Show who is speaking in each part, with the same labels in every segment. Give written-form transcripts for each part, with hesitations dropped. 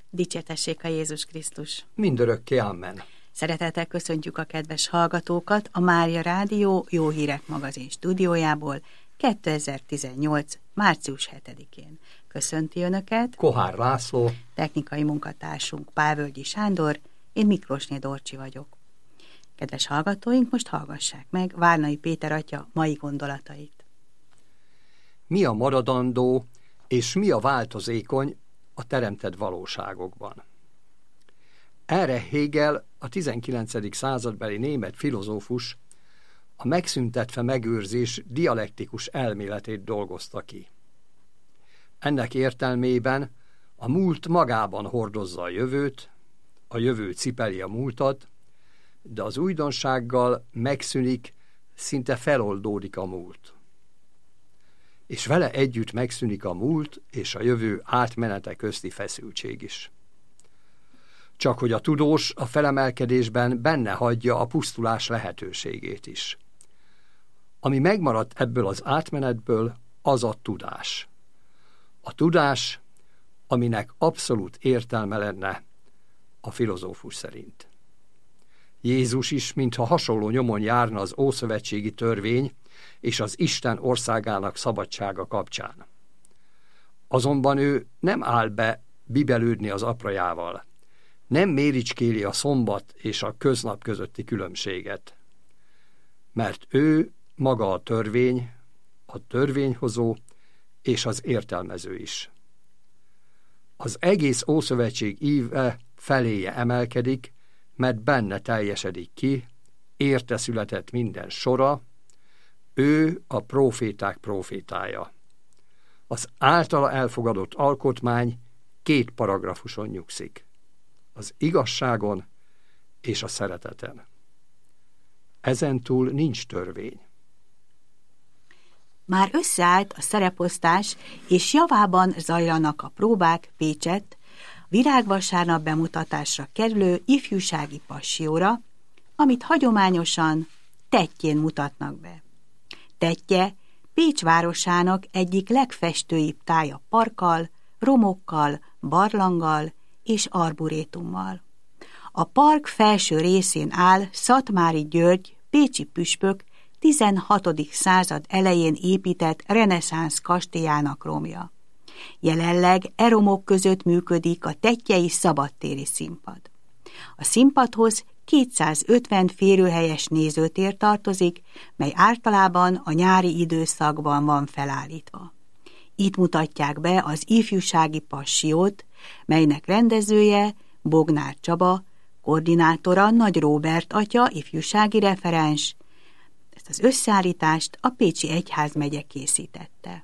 Speaker 1: Dicsértessék a Jézus Krisztus!
Speaker 2: Mindörökké amen.
Speaker 1: Szeretettel köszöntjük a kedves hallgatókat a Mária Rádió Jó Hírek magazin stúdiójából 2018. március 7-én. Köszönti Önöket
Speaker 2: Kohár László,
Speaker 1: technikai munkatársunk Pálvölgyi Sándor, én Miklósné Dorcsi vagyok. Kedves hallgatóink, most hallgassák meg Várnai Péter atya mai gondolatait.
Speaker 2: Mi a maradandó és mi a változékony a teremtett valóságokban? Erre Hegel, a 19. századbeli német filozófus a megszüntetve megőrzés dialektikus elméletét dolgozta ki. Ennek értelmében a múlt magában hordozza a jövő cipeli a múltat, de az újdonsággal megszűnik, szinte feloldódik a múlt. És vele együtt megszűnik a múlt és a jövő átmenete közti feszültség is. Csak hogy a tudós a felemelkedésben benne hagyja a pusztulás lehetőségét is. Ami megmaradt ebből az átmenetből, az a tudás. A tudás, aminek abszolút értelme lenne a filozófus szerint. Jézus is, mintha hasonló nyomon járna az ószövetségi törvény és az Isten országának szabadsága kapcsán. Azonban ő nem áll be bibelődni az aprajával, nem méricskéli a szombat és a köznap közötti különbséget, mert ő maga a törvény, a törvényhozó és az értelmező is. Az egész Ószövetség íve feléje emelkedik, mert benne teljesedik ki, érte született minden sora, ő a próféták prófétája. Az általa elfogadott alkotmány 2 paragrafuson nyugszik. Az igazságon és a szereteten. Ezentúl nincs törvény.
Speaker 1: Már összeállt a szereposztás, és javában zajlanak a próbák Pécsett, virágvasárnap bemutatásra kerülő ifjúsági passióra, amit hagyományosan Tettyén mutatnak be. Tettye Pécs városának egyik legfestőibb tája parkkal, romokkal, barlanggal és arborétummal. A park felső részén áll Szatmári György, pécsi püspök 16. század elején épített reneszánsz kastélyának romja. Jelenleg e romok között működik a tettyei szabadtéri színpad. A színpadhoz 250 férőhelyes nézőtér tartozik, mely általában a nyári időszakban van felállítva. Itt mutatják be az ifjúsági passiót, melynek rendezője Bognár Csaba, koordinátora Nagy Róbert atya, ifjúsági referens. Ezt az összeállítást a Pécsi Egyházmegye készítette.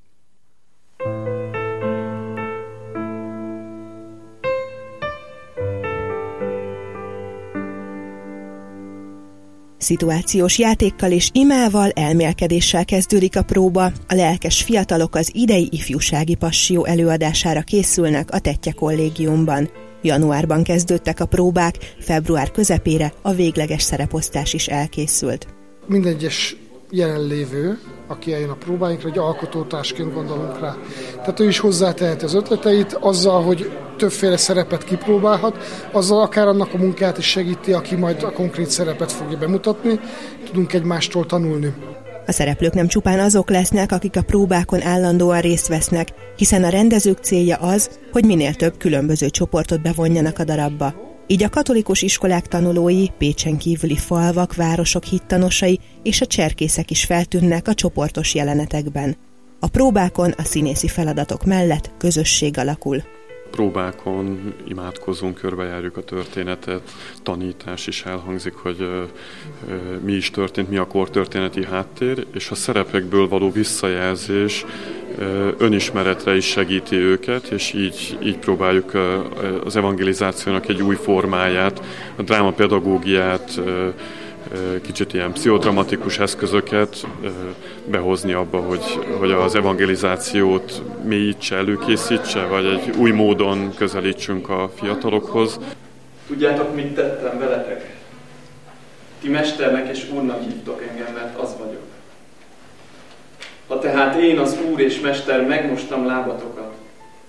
Speaker 3: Szituációs játékkal és imával, elmélkedéssel kezdődik a próba. A lelkes fiatalok az idei ifjúsági passió előadására készülnek a Tettye kollégiumban. Januárban kezdődtek a próbák, február közepére a végleges szereposztás is elkészült.
Speaker 4: Minden egyes jelenlévő, aki eljön a próbáinkra, hogy alkotótársként gondolunk rá. Tehát ő is hozzáteheti az ötleteit azzal, hogy többféle szerepet kipróbálhat, azzal akár annak a munkát is segíti, aki majd a konkrét szerepet fogja bemutatni. Tudunk egymástól tanulni.
Speaker 3: A szereplők nem csupán azok lesznek, akik a próbákon állandóan részt vesznek, hiszen a rendezők célja az, hogy minél több különböző csoportot bevonjanak a darabba. Így a katolikus iskolák tanulói, Pécsen kívüli falvak, városok hittanosai és a cserkészek is feltűnnek a csoportos jelenetekben. A próbákon a színészi feladatok mellett közösség alakul.
Speaker 5: Próbákon imádkozunk, körbejárjuk a történetet, tanítás is elhangzik, hogy mi is történt, mi a kortörténeti háttér, és a szerepekből való visszajelzés önismeretre is segíti őket, és így próbáljuk az evangelizációnak egy új formáját, a drámapedagógiát, kicsit ilyen pszichodramatikus eszközöket behozni abba, hogy az evangelizációt mélyítse, előkészítse, vagy egy új módon közelítsünk a fiatalokhoz.
Speaker 6: Tudjátok, mit tettem veletek? Ti mesternek és úrnak hívtok engem, mert az vagyok. Ha tehát én, az úr és mester, megmostam lábatokat,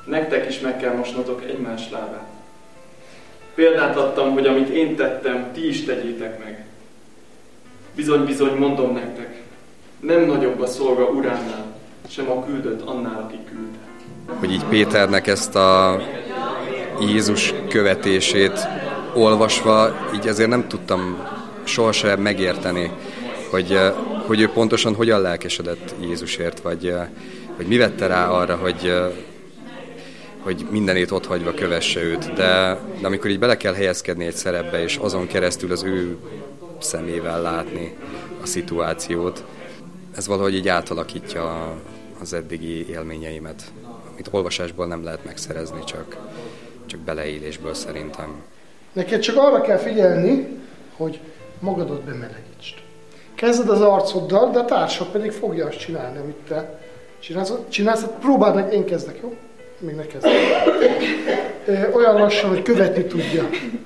Speaker 6: nektek is meg kell mosnotok egymás lábát. Példát adtam, hogy amit én tettem, ti is tegyétek meg. Bizony-bizony mondom nektek, nem nagyobb a szolga uránál, sem a küldött annál, aki küldte.
Speaker 7: Hogy így Péternek ezt a Jézus követését olvasva, így azért nem tudtam sohasem megérteni, hogy ő pontosan hogyan lelkesedett Jézusért, vagy mi vette rá arra, hogy mindenét otthagyva kövesse őt. De amikor így bele kell helyezkedni egy szerepbe, és azon keresztül az ő szemével látni a szituációt, ez valahogy így átalakítja az eddigi élményeimet, amit olvasásból nem lehet megszerezni, csak beleélésből szerintem. Neked
Speaker 4: csak arra kell figyelni, hogy magadat bemelegítsd. Kezded az arcoddal, de a társad pedig fogja azt csinálni, amit te csinálsz. Próbáld meg, én kezdek, jó? Még ne kezdek. Olyan lassan, hogy követni tudja.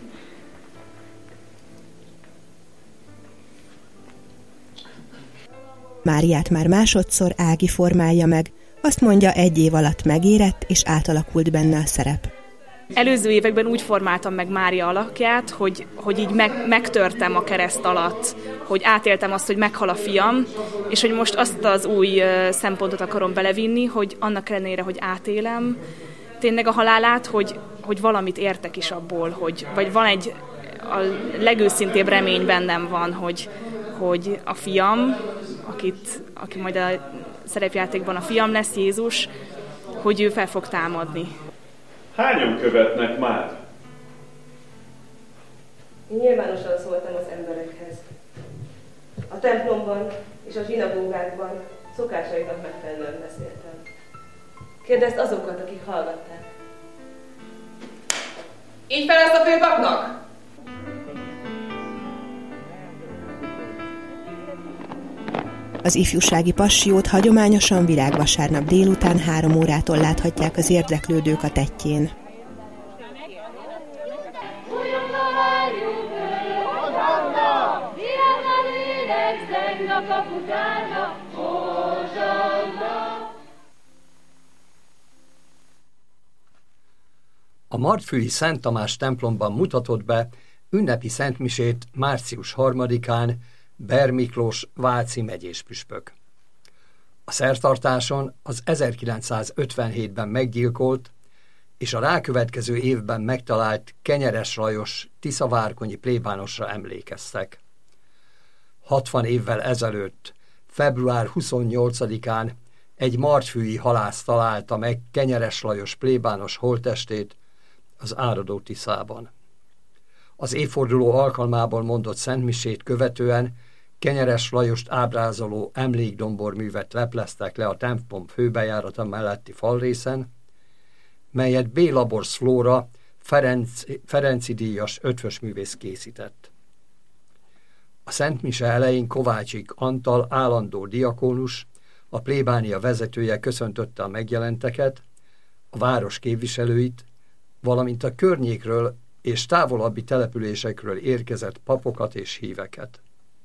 Speaker 3: Máriát már másodszor Ági formálja meg, azt mondja, 1 év alatt megérett és átalakult benne a szerep.
Speaker 8: Előző években úgy formáltam meg Mária alakját, hogy így megtörtem a kereszt alatt, hogy átéltem azt, hogy meghal a fiam, és hogy most azt az új szempontot akarom belevinni, hogy annak ellenére, hogy átélem tényleg a halálát, hogy valamit értek is abból, vagy van a legőszintébb remény bennem van, hogy a fiam, aki majd a szerepjátékban a fiam lesz, Jézus, hogy ő fel fog támadni.
Speaker 9: Hányan követnek már?
Speaker 10: Én nyilvánosan szóltam az emberekhez. A templomban és a zsinagógákban szokásaiknak megfelelően beszéltem. Kérdezd azokat, akik hallgatták.
Speaker 11: Így fel ezt a főpapnak!
Speaker 3: Az ifjúsági passiót hagyományosan virágvasárnap délután 3 órától láthatják az érdeklődők a tettjén.
Speaker 2: A martfülyi Szent Tamás templomban mutatott be ünnepi szentmisét március 3-án Ber Miklós váci megyéspüspök. A szertartáson az 1957-ben meggyilkolt és a rákövetkező évben megtalált Kenyeres Lajos tiszavárkonyi plébánosra emlékeztek. 60 évvel ezelőtt, február 28-án egy martfülyi halász találta meg Kenyeres Lajos plébános holttestét az áradó Tiszában. Az évforduló alkalmából mondott szentmisét követően Kenyeres Lajost ábrázoló emlékdomborművet lepleztek le a templom főbejárata melletti falrészen, melyet B. Laborsz Flóra Ferenci díjas ötvösművész készített. A szentmise elején Kovácsik Antal állandó diakónus, a plébánia vezetője köszöntötte a megjelenteket, a város képviselőit, valamint a környékről és távolabbi településekről érkezett papokat és híveket.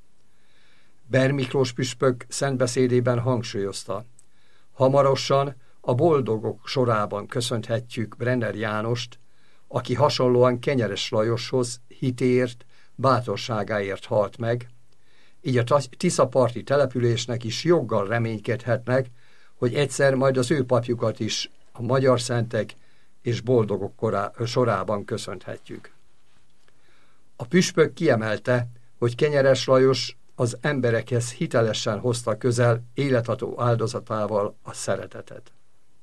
Speaker 2: Ber Miklós püspök szentbeszédében hangsúlyozta, hamarosan a boldogok sorában köszönhetjük Brenner Jánost, aki hasonlóan Kenyeres Lajoshoz hitéért, bátorságáért halt meg, így a tiszaparti településnek is joggal reménykedhetnek, hogy egyszer majd az ő papjukat is a magyar szentek és boldogok sorában köszönhetjük. A püspök kiemelte, hogy Kenyeres Lajos az emberekhez hitelesen hozta közel életadó áldozatával a szeretetet.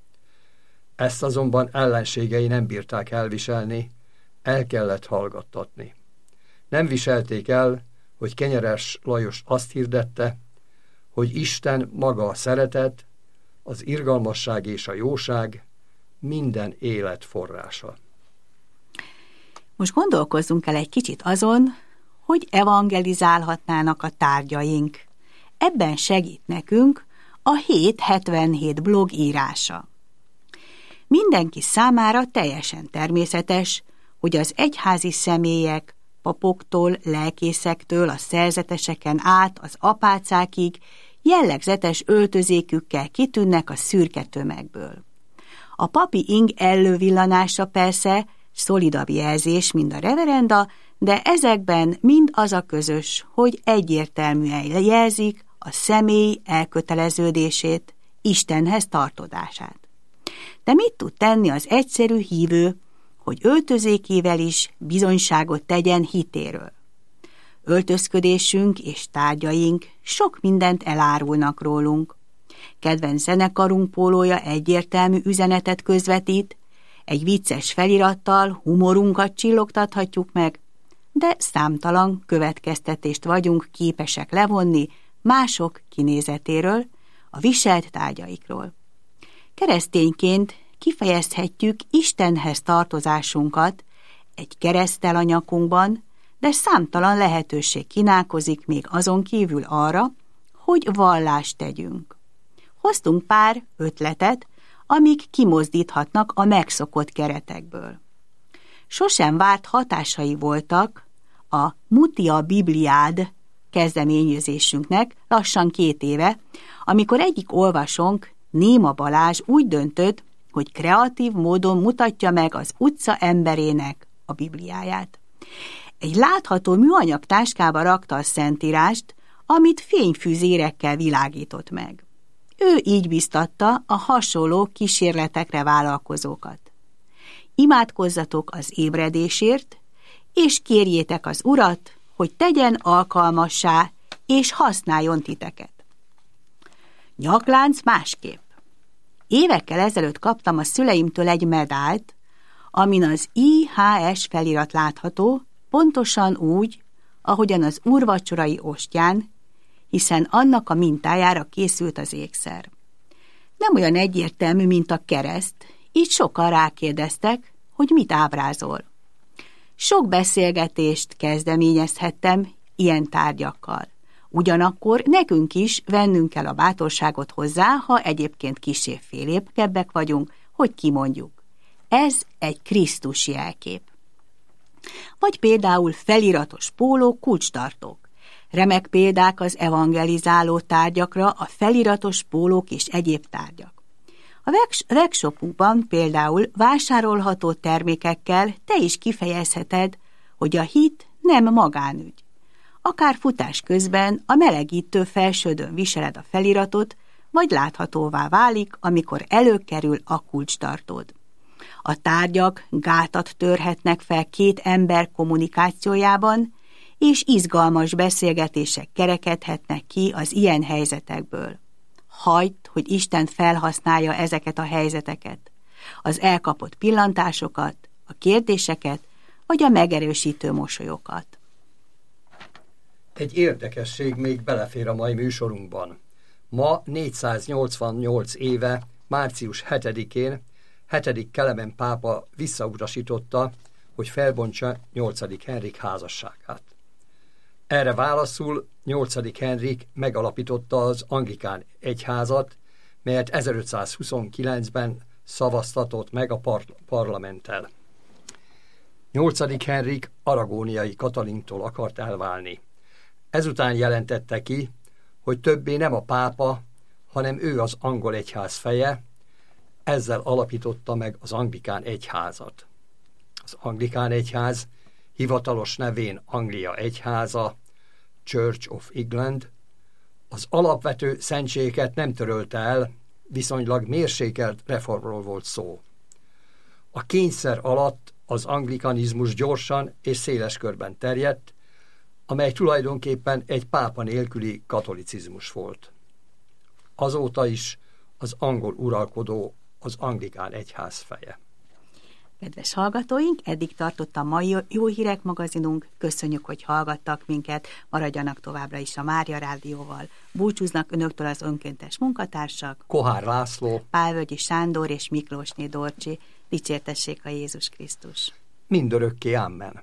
Speaker 2: Ezt azonban ellenségei nem bírták elviselni, el kellett hallgattatni. Nem viselték el, hogy Kenyeres Lajos azt hirdette, hogy Isten maga a szeretet, az irgalmasság és a jóság, minden élet forrása.
Speaker 1: Most gondolkozzunk el egy kicsit azon, hogy evangelizálhatnának a tárgyaink. Ebben segít nekünk a 777 blog írása. Mindenki számára teljesen természetes, hogy az egyházi személyek, papoktól, lelkészektől, a szerzeteseken át az apácákig jellegzetes öltözékükkel kitűnnek a szürke tömegből. A papi ing ellővillanása persze szolidabb jelzés, mint a reverenda, de ezekben mind az a közös, hogy egyértelműen jelzik a személy elköteleződését, Istenhez tartozását. De mit tud tenni az egyszerű hívő, hogy öltözékével is bizonyságot tegyen hitéről? Öltözködésünk és tárgyaink sok mindent elárulnak rólunk. Kedvenc zenekarunk pólója egyértelmű üzenetet közvetít, egy vicces felirattal humorunkat csillogtathatjuk meg, de számtalan következtetést vagyunk képesek levonni mások kinézetéről, a viselt tárgyaikról. Keresztényként kifejezhetjük Istenhez tartozásunkat egy kereszttel a nyakunkban, de számtalan lehetőség kínálkozik még azon kívül arra, hogy vallást tegyünk. Hoztunk pár ötletet, amik kimozdíthatnak a megszokott keretekből. Sosem várt hatásai voltak a Mutia Bibliád kezdeményezésünknek lassan 2 éve, amikor egyik olvasónk, Néma Balázs úgy döntött, hogy kreatív módon mutatja meg az utca emberének a Bibliáját. Egy látható műanyag táskába rakta a szentírást, amit fényfűzérekkel világított meg. Ő így biztatta a hasonló kísérletekre vállalkozókat. Imádkozzatok az ébredésért, és kérjétek az Urat, hogy tegyen alkalmassá, és használjon titeket. Nyaklánc másképp. Évekkel ezelőtt kaptam a szüleimtől egy medált, amin az IHS felirat látható, pontosan úgy, ahogyan az úrvacsorai ostján, hiszen annak a mintájára készült az ékszer. Nem olyan egyértelmű, mint a kereszt, így sokan rákérdeztek, hogy mit ábrázol. Sok beszélgetést kezdeményezhettem ilyen tárgyakkal. Ugyanakkor nekünk is vennünk kell a bátorságot hozzá, ha egyébként kissé félépkebbek vagyunk, hogy kimondjuk. Ez egy Krisztus jelkép. Vagy például feliratos póló, kulcstartók. Remek példák az evangelizáló tárgyakra a feliratos pólók és egyéb tárgyak. A workshopunkban például vásárolható termékekkel te is kifejezheted, hogy a hit nem magánügy. Akár futás közben a melegítő felsődön viseled a feliratot, vagy láthatóvá válik, amikor előkerül a kulcstartód. A tárgyak gátat törhetnek fel 2 ember kommunikációjában, és izgalmas beszélgetések kerekedhetnek ki az ilyen helyzetekből. Hagyd, hogy Isten felhasználja ezeket a helyzeteket, az elkapott pillantásokat, a kérdéseket, vagy a megerősítő mosolyokat.
Speaker 2: Egy érdekesség még belefér a mai műsorunkban. Ma 488 éve, március 7-én 7. Kelemen pápa visszautasította, hogy felbontsa 8. Henrik házasságát. Erre válaszul 8. Henrik megalapította az anglikán egyházat, melyet 1529-ben szavaztatott meg a parlamenttel. 8. Henrik aragóniai Katalinktól akart elválni. Ezután jelentette ki, hogy többé nem a pápa, hanem ő az angol egyház feje, ezzel alapította meg az anglikán egyházat. Az anglikán egyház hivatalos nevén Anglia egyháza, Church of England, az alapvető szentségeket nem törölte el, viszonylag mérsékelt reformról volt szó. A kényszer alatt az anglikanizmus gyorsan és széles körben terjedt, amely tulajdonképpen egy pápa nélküli katolicizmus volt. Azóta is az angol uralkodó az anglikán egyház feje.
Speaker 1: Kedves hallgatóink, eddig tartott a mai Jó Hírek magazinunk. Köszönjük, hogy hallgattak minket, maradjanak továbbra is a Mária Rádióval. Búcsúznak önöktől az önkéntes munkatársak,
Speaker 2: Kohár László,
Speaker 1: Pálvölgyi Sándor és Miklósné Dorcsi. Dicsértessék a Jézus Krisztus!
Speaker 2: Mindörökké, amen.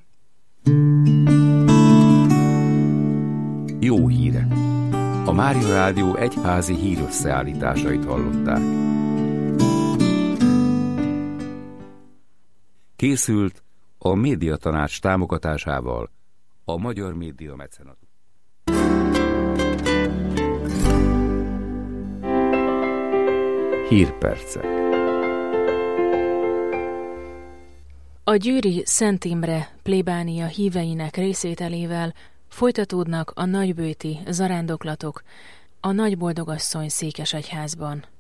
Speaker 12: Jó hírek! A Mária Rádió egyházi hírösszeállításait hallották. Készült a Médiatanács támogatásával a Magyar Média Mecenatus. Hírpercek.
Speaker 13: A győri Szent Imre plébánia híveinek részvételével folytatódnak a nagybőti zarándoklatok a Nagyboldogasszony székesegyházban.